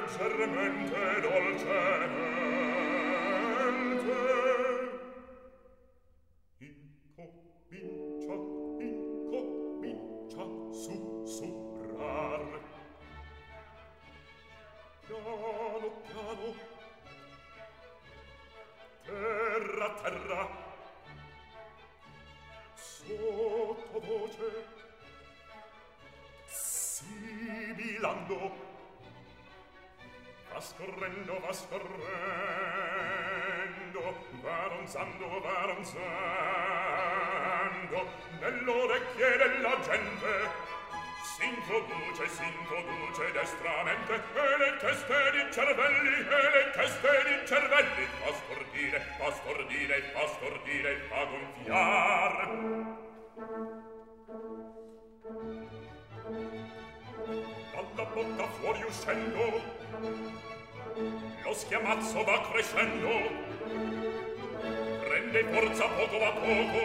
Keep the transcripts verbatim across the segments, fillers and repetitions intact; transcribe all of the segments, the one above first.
leggermente dolcemente incomincia incomincia sussurrar piano piano terra terra sottovoce sibilando va scorrendo va scorrendo va ronzando va ronzando nell'orecchie della gente s'introduce s'introduce destramente e le teste di cervelli e le teste di cervelli fa stordire fa stordire fa stordire fa gonfiar dalla bocca fuori uscendo lo schiamazzo va crescendo prende forza poco a poco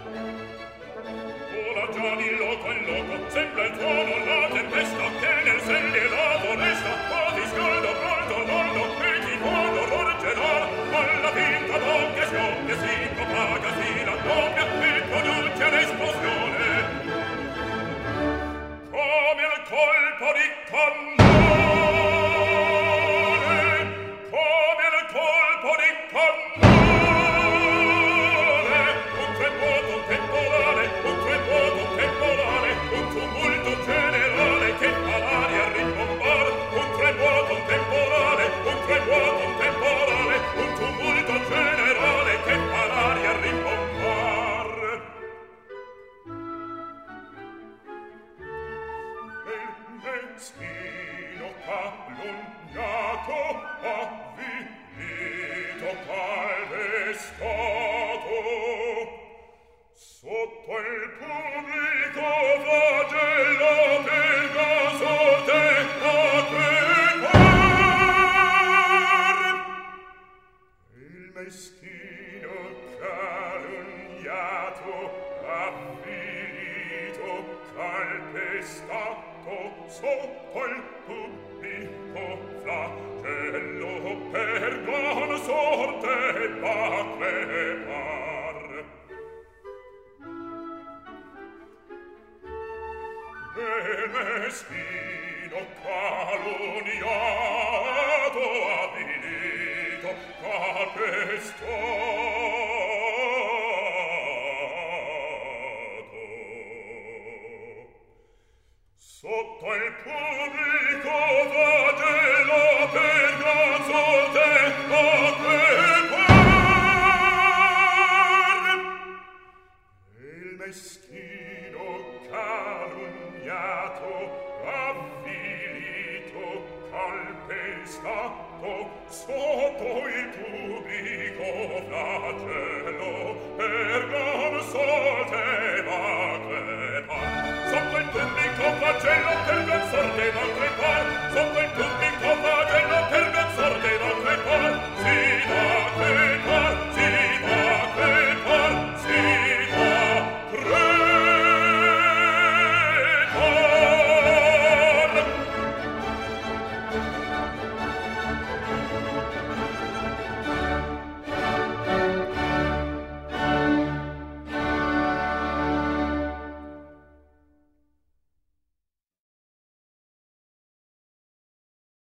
ora già di loco in loco sembra il tuono la tempesta che nel selle la foresta ma ti scalda pronto l'ollo e ti può l'orror gelar alla vinta d'occhio scoppia si propaga si raddoppia e produce l'esplosione come il colpo di cannone come il colpo di cannone un tremoto temporale un tremoto temporale un tumulto generale che fa l'aria a rimbombar un tremoto temporale un tremoto temporale un tumulto generale che fa l'aria a rimbombar Meschino calunniato avvilito calpestato sotto il pubblico flagello del gaso te a crepar il meschino calunniato avvilito calpestato sotto il pubblico flagello per gran sorte va crepar e meschino calunniato avvilito calpestato sotto il pubblico flagello per gran sorte a crepar il meschino calunniato avvilito calpestato sotto il pubblico flagello per gran sorte va crepar sotto il pubblico flagello